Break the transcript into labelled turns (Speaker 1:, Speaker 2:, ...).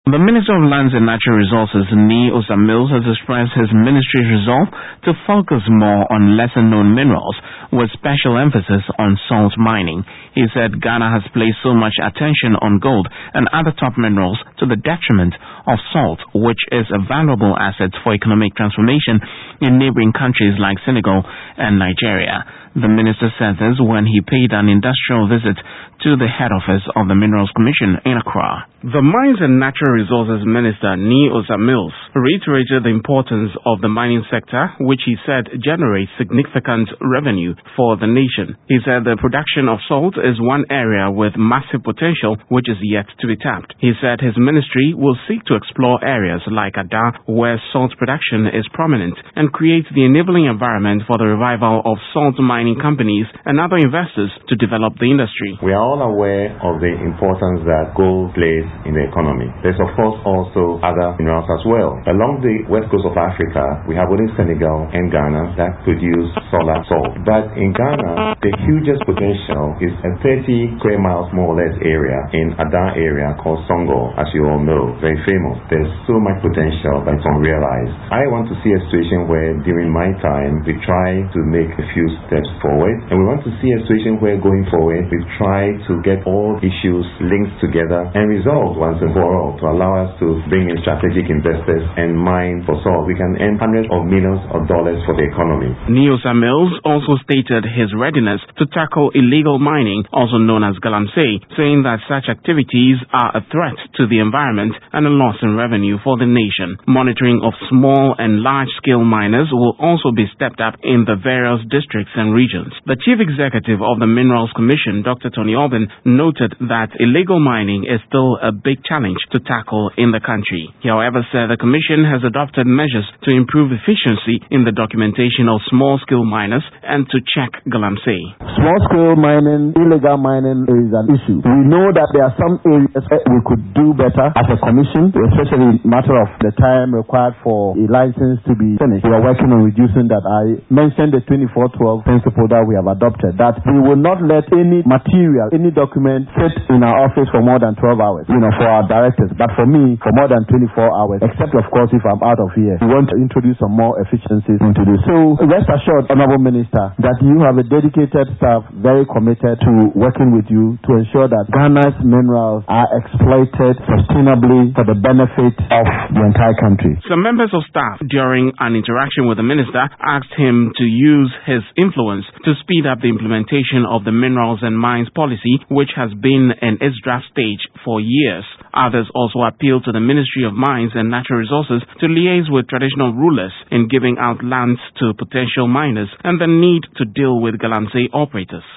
Speaker 1: The Minister of Lands and Natural Resources, Nii Osa Mills, has expressed his ministry's resolve to focus more on lesser-known minerals with special emphasis on salt mining. He said Ghana has placed so much attention on gold and other top minerals to the detriment of salt, which is a valuable asset for economic transformation in neighboring countries like Senegal and Nigeria. The minister said this when he paid an industrial visit to the head office of the Minerals Commission in Accra. The Mines and Natural Resources Minister, Nii Osa Mills, reiterated the importance of the mining sector, which he said generates significant revenue for the nation. He said the production of salt is one area with massive potential which is yet to be tapped. He said his ministry will seek to explore areas like Ada, where salt production is prominent, and create the enabling environment for the revival of salt mining companies and other investors to develop the industry.
Speaker 2: We are all aware of the importance that gold plays in the economy. There's of course also other minerals as well. Along the west coast of Africa, we have only Senegal and Ghana that produce solar salt. But in Ghana, the hugest potential is a 30 square miles more or less area in Ada area called Songo, as you all know, very famous. There's so much potential but it's unrealized. I want to see a situation where during my time we try to make a few steps forward, and we want to see a situation where going forward we try to get all issues linked together and resolved once and for all to allow us to bring in strategic investors and mine for salt. We can earn hundreds of millions of dollars for the economy.
Speaker 1: Nii Osa Mills also stated his readiness to tackle illegal mining, also known as galamsey, saying that such activities are a threat to the environment and a loss in revenue for the nation. Monitoring of small and large-scale miners will also be stepped up in the various districts and regions. The Chief Executive of the Minerals Commission, Dr. Tony Obin, noted that illegal mining is still a big challenge to tackle in the country. He, however, said the Commission has adopted measures to improve efficiency in the documentation of small-scale miners and to check galamsey.
Speaker 3: Small-scale mining, illegal mining is an issue. We know that there are some areas where we could do better as a commission, especially in matter of the time required for a license to be finished. We are working on reducing that. I mentioned the 2412 principle that we have adopted, that we will not let any material, any document sit in our office for more than 12 hours, for our directors. But for me, for more than 24 hours, except of course if I'm out of here. We want to introduce some more efficiencies into this. So rest assured, Honorable Minister, that you have a dedicated staff very committed to working with you to ensure that Ghana's minerals are exploited sustainably for the benefit of the entire country.
Speaker 1: Some members of staff during an interaction with the minister asked him to use his influence to speed up the implementation of the Minerals and Mines policy, which has been in its draft stage for years. Others also appealed to the Ministry of Mines and Natural Resources to liaise with traditional rulers in giving out lands to potential miners and the need to deal with galamsey operators.